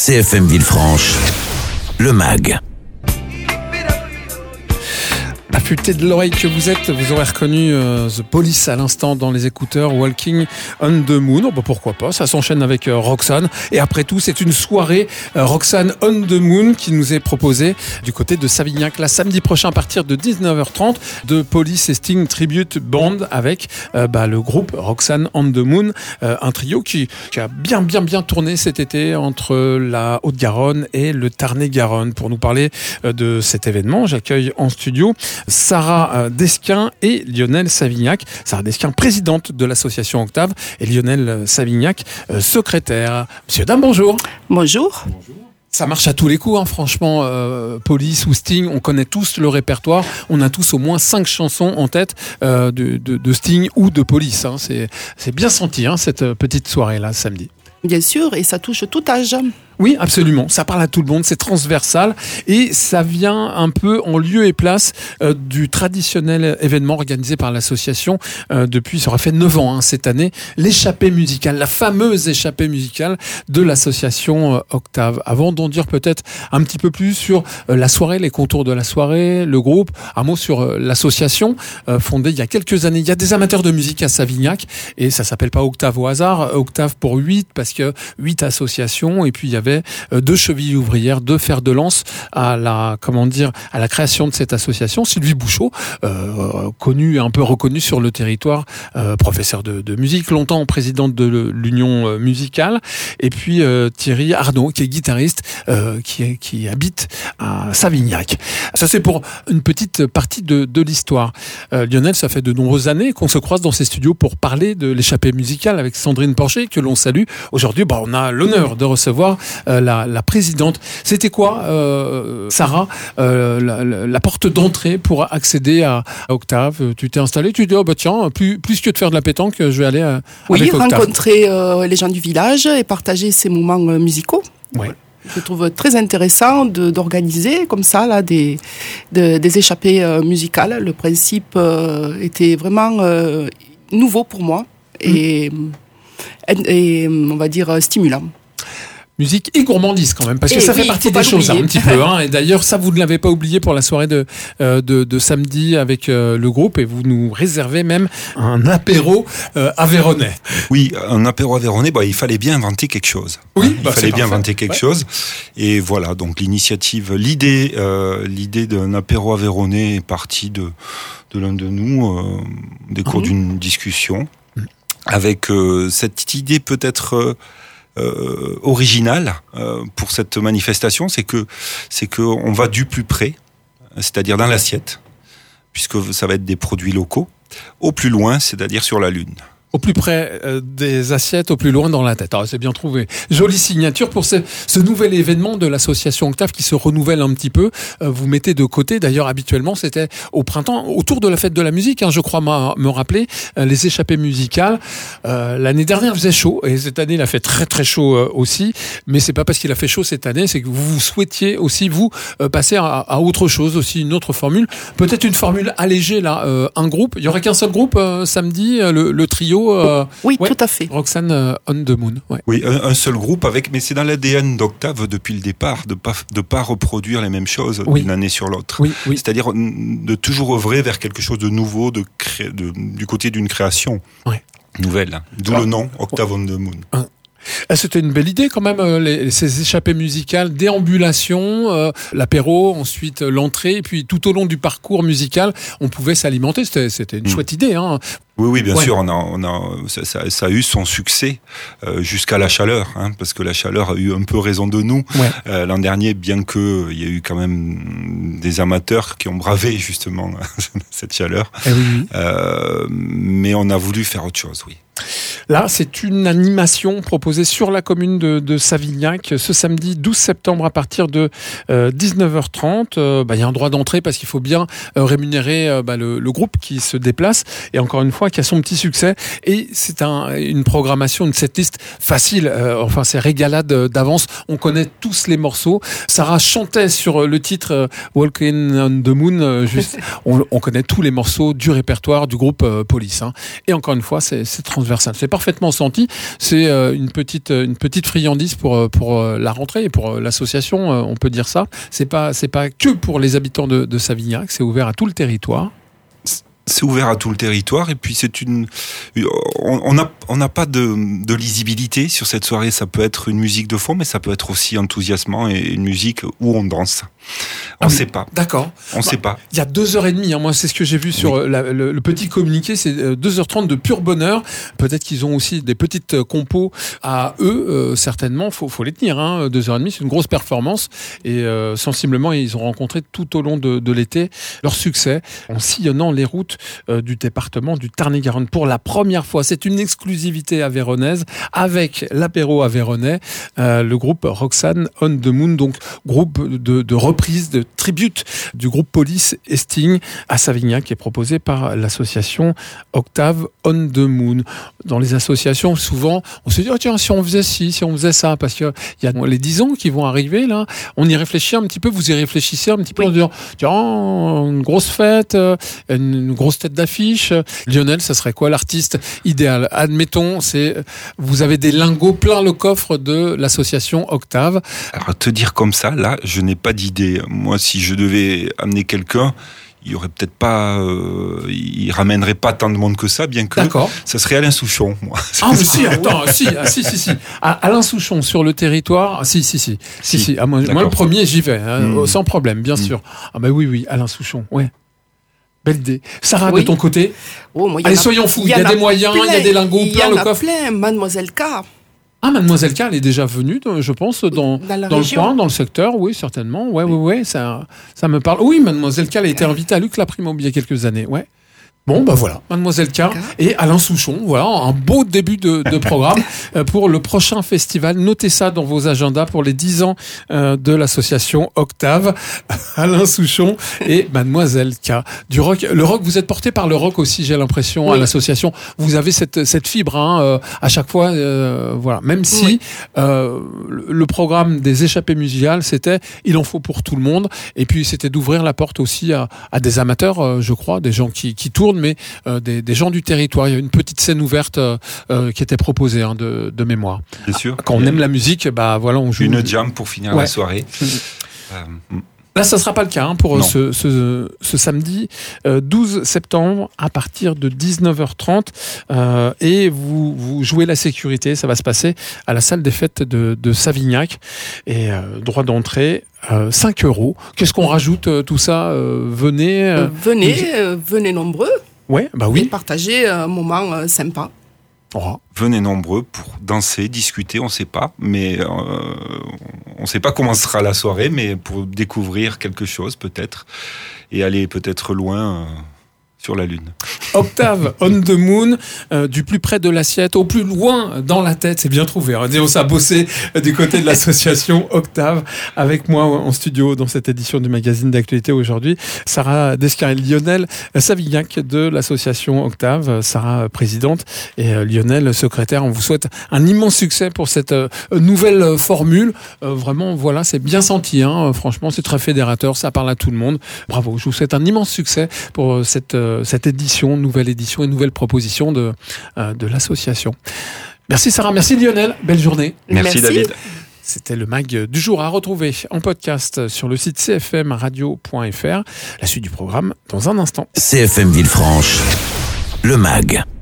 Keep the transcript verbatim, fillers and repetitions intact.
C F M Villefranche, le M A G. Affûté de l'oreille que vous êtes, vous aurez reconnu euh, The Police à l'instant dans les écouteurs, Walking on the Moon. Oh, bah pourquoi pas, ça s'enchaîne avec euh, Roxane. Et après tout, c'est une soirée euh, Roxane on the Moon qui nous est proposée du côté de Savignac. Là, samedi prochain à partir de dix-neuf heures trente, de Police et Sting Tribute Band avec euh, bah, le groupe Roxane on the Moon, euh, un trio qui, qui a bien bien bien tourné cet été entre la Haute-Garonne et le Tarn-et-Garonne. Pour nous parler euh, de cet événement, j'accueille en studio Sarah Desquin et Lionel Savignac. Sarah Desquin, présidente de l'association Octave, et Lionel Savignac, secrétaire. Monsieur, dame, bonjour. Bonjour. Bonjour. Ça marche à tous les coups, hein, franchement. Euh, Police ou Sting, on connaît tous le répertoire. On a tous au moins cinq chansons en tête euh, de, de, de Sting ou de Police. Hein. C'est, c'est bien senti, hein, cette petite soirée-là, samedi. Bien sûr, et ça touche tout âge. Oui, absolument. Ça parle à tout le monde, c'est transversal et ça vient un peu en lieu et place euh, du traditionnel événement organisé par l'association euh, depuis, ça aura fait neuf ans hein, cette année, l'échappée musicale, la fameuse échappée musicale de l'association euh, Octave. Avant d'en dire peut-être un petit peu plus sur euh, la soirée, les contours de la soirée, le groupe, un mot sur euh, l'association euh, fondée il y a quelques années. Il y a des amateurs de musique à Savignac et ça s'appelle pas Octave au hasard, Octave pour huit parce que huit associations et puis il y avait deux chevilles ouvrières, deux fers de lance à la, comment dire, à la création de cette association. Sylvie Bouchot, euh, connue, un peu reconnue sur le territoire, euh, professeur de, de musique, longtemps présidente de l'Union musicale, et puis euh, Thierry Arnaud, qui est guitariste, euh, qui, est, qui habite à Savignac. Ça, c'est pour une petite partie de, de l'histoire. Euh, Lionel, ça fait de nombreuses années qu'on se croise dans ces studios pour parler de l'échappée musicale avec Sandrine Porcher, que l'on salue. Aujourd'hui, bah, on a l'honneur de recevoir euh, la, la présidente. C'était quoi, euh, Sarah, euh, la, la, la porte d'entrée pour accéder à, à Octave? Tu t'es installée, tu dis, oh bah tiens, plus, plus que de faire de la pétanque, je vais aller à, oui, avec Octave. rencontrer euh, les gens du village et partager ces moments euh, musicaux. Ouais. Je trouve très intéressant de, d'organiser comme ça là, des, de, des échappées euh, musicales. Le principe euh, était vraiment euh, nouveau pour moi et, mmh. et, et on va dire stimulant. Musique et gourmandise quand même, parce que et ça oui, fait partie des choses hein, un petit peu. Hein. Et d'ailleurs, ça vous ne l'avez pas oublié pour la soirée de euh, de, de samedi avec euh, le groupe, et vous nous réservez même un apéro euh, aveyronnais. Oui, un apéro aveyronnais. Bah, il fallait bien inventer quelque chose. Oui, hein, il bah, fallait bien parfait. inventer quelque ouais. chose. Et voilà, donc l'initiative, l'idée, euh, l'idée d'un apéro aveyronnais est partie de de l'un de nous, euh, des cours mmh. d'une discussion, mmh. avec euh, cette idée peut-être. Euh, Euh, original euh, pour cette manifestation, c'est que c'est que on va du plus près, c'est-à-dire dans l'assiette, puisque ça va être des produits locaux, au plus loin, c'est-à-dire sur la Lune. Au plus près euh, des assiettes, au plus loin dans la tête. Ah, c'est bien trouvé. Jolie signature pour ce, ce nouvel événement de l'association Octave qui se renouvelle un petit peu. Euh, vous mettez de côté, d'ailleurs habituellement c'était au printemps, autour de la fête de la musique, hein, je crois m'a, me rappeler, euh, les échappées musicales. Euh, l'année dernière il faisait chaud et cette année il a fait très très chaud euh, aussi. Mais c'est pas parce qu'il a fait chaud cette année, c'est que vous, vous souhaitiez aussi vous euh, passer à, à autre chose, aussi une autre formule. Peut-être une formule allégée là, euh, un groupe. Il y aurait qu'un seul groupe euh, samedi, euh, le, le trio. Euh, oui, ouais, tout à fait. Roxane euh, on the Moon. Ouais. Oui, un, un seul groupe avec, mais c'est dans l'A D N d'Octave depuis le départ de pas de pas reproduire les mêmes choses oui. d'une année sur l'autre. Oui, oui. C'est-à-dire de toujours œuvrer vers quelque chose de nouveau, de, cré, de du côté d'une création ouais. nouvelle. D'où ah. le nom Octave on the Moon. Ah. C'était une belle idée quand même, les, ces échappées musicales, déambulation, euh, l'apéro, ensuite l'entrée, et puis tout au long du parcours musical, on pouvait s'alimenter. C'était, c'était une mmh. chouette idée. Hein. Oui, oui, bien ouais. sûr, on a, on a, ça, ça, ça a eu son succès euh, jusqu'à la chaleur, hein, parce que la chaleur a eu un peu raison de nous. Ouais. Euh, l'an dernier, bien que il y a eu quand même des amateurs qui ont bravé justement cette chaleur, eh oui. euh, mais on a voulu faire autre chose, oui. Là, c'est une animation proposée sur la commune de, de Savignac ce samedi douze septembre à partir de euh, dix-neuf heures trente. Euh, bah, y a un droit d'entrée parce qu'il faut bien euh, rémunérer euh, bah, le, le groupe qui se déplace et encore une fois qui a son petit succès. Et c'est un, une programmation, une setlist facile. Euh, enfin, c'est régalade d'avance. On connaît tous les morceaux. Sarah chantait sur le titre euh, Walking on the Moon. Euh, juste, on, on connaît tous les morceaux du répertoire du groupe euh, Police. Hein. Et encore une fois, c'est, c'est transversal. C'est parfait. parfaitement senti. C'est euh, une petite une petite friandise pour pour la rentrée et pour l'association. On peut dire ça. C'est pas c'est pas que pour les habitants de, de Savignac. C'est ouvert à tout le territoire. C'est ouvert à tout le territoire et puis c'est une, on n'a on n'a pas de, de lisibilité sur cette soirée. Ça peut être une musique de fond, mais ça peut être aussi enthousiasmant et une musique où on danse. On ne ah, sait pas. D'accord. On ne bah, sait pas. Il y a deux heures et demie. Hein, moi, c'est ce que j'ai vu sur oui. la, le, le petit communiqué. C'est deux heures trente de pur bonheur. Peut-être qu'ils ont aussi des petites compos à eux. Euh, certainement, faut faut les tenir. Hein. deux heures et demie, c'est une grosse performance. Et euh, sensiblement, ils ont rencontré tout au long de, de l'été leur succès en sillonnant les routes euh, du département du Tarn-et-Garonne pour la première fois. C'est une exclusivité aveyronnaise avec l'apéro aveyronnais, euh, le groupe Roxanne on the Moon, donc groupe de, de reprise, de tribute du groupe Police et Sting à Savignac, qui est proposé par l'association Octave on the Moon. Dans les associations, souvent, on se dit, oh tiens, si on faisait ci, si on faisait ça, parce qu'il y a les dix ans qui vont arriver, là, on y réfléchit un petit peu, vous y réfléchissez un petit peu, oui. En disant, tiens, une grosse fête, une grosse tête d'affiche. Lionel, ça serait quoi l'artiste idéal? Admettons, c'est, vous avez des lingots plein le coffre de l'association Octave. Alors, te dire comme ça, là, je n'ai pas d'idée. Moi, si je devais amener quelqu'un, il y aurait peut-être pas, euh, il ramènerait pas tant de monde que ça, bien que D'accord. Ça serait Alain Souchon, moi. Ah mais si, attends, si, ah, si, si, si. Ah, Alain Souchon sur le territoire, si, si, si, si, si. si. Ah, moi, moi, le premier, j'y vais, hein, mmh. sans problème, bien mmh. sûr. Ah ben bah, oui, oui, Alain Souchon, ouais. Belle idée. Sarah, oui. De ton côté, oh, moi, allez, a, soyons fous. Il y, y a des moyens, il y a des lingots, plein le coffre. Il y en a plein, Mademoiselle K. Ah, Mademoiselle K, elle est déjà venue, je pense, dans, dans, dans le coin, dans le secteur, oui, certainement. Ouais, oui, ouais, ouais, ça, ça me parle. Oui, Mademoiselle K, elle a été invitée à Luc Laprimo il y a quelques années, ouais. Bon, bah voilà, Mademoiselle K et Alain Souchon, voilà, un beau début de, de programme pour le prochain festival. Notez ça dans vos agendas pour les dix ans de l'association Octave. Alain Souchon et Mademoiselle K. Du rock, le rock, vous êtes porté par le rock aussi, j'ai l'impression, oui. À l'association. Vous avez cette, cette fibre, hein, euh, à chaque fois, euh, voilà. Même si oui. euh, le programme des échappées musicales, c'était il en faut pour tout le monde. Et puis, c'était d'ouvrir la porte aussi à, à des amateurs, euh, je crois, des gens qui, qui tournent, mais euh, des, des gens du territoire. Il y a une petite scène ouverte euh, euh, qui était proposée, hein, de, de mémoire. Bien sûr. Quand on aime la musique, bah voilà, on joue. Une jam pour finir ouais. la soirée. Mmh. Euh, Là, ça ne sera pas le cas, hein, pour ce, ce, ce samedi euh, douze septembre à partir de dix-neuf heures trente. Euh, et vous, vous jouez la sécurité. Ça va se passer à la salle des fêtes de, de Savignac. Et euh, droit d'entrée, euh, cinq euros. Qu'est-ce qu'on rajoute, euh, tout ça euh, Venez. Euh, venez, vous... euh, venez nombreux. Ouais, bah oui. Et partagez un moment euh, sympa. Oh. Venez nombreux pour danser, discuter, on ne sait pas, mais euh, on ne sait pas comment sera la soirée, mais pour découvrir quelque chose peut-être, et aller peut-être loin euh, sur la Lune. Octave on the Moon, euh, du plus près de l'assiette au plus loin dans la tête, c'est bien trouvé. Hein. On s'est bossé du côté de l'association Octave. Avec moi en studio dans cette édition du magazine d'actualité aujourd'hui, Sarah Descarrel, Lionel Savignac de l'association Octave. Sarah, présidente, et euh, Lionel, secrétaire. On vous souhaite un immense succès pour cette euh, nouvelle formule. Euh, vraiment, voilà, c'est bien senti. Hein. Franchement, c'est très fédérateur, ça parle à tout le monde. Bravo, je vous souhaite un immense succès pour cette euh, cette édition, nouvelle édition et nouvelle proposition de, euh, de l'association. Merci Sarah, merci Lionel, belle journée. Merci, merci David. C'était le mag du jour à retrouver en podcast sur le site c f m radio point f r. La suite du programme dans un instant. C F M Villefranche, le mag.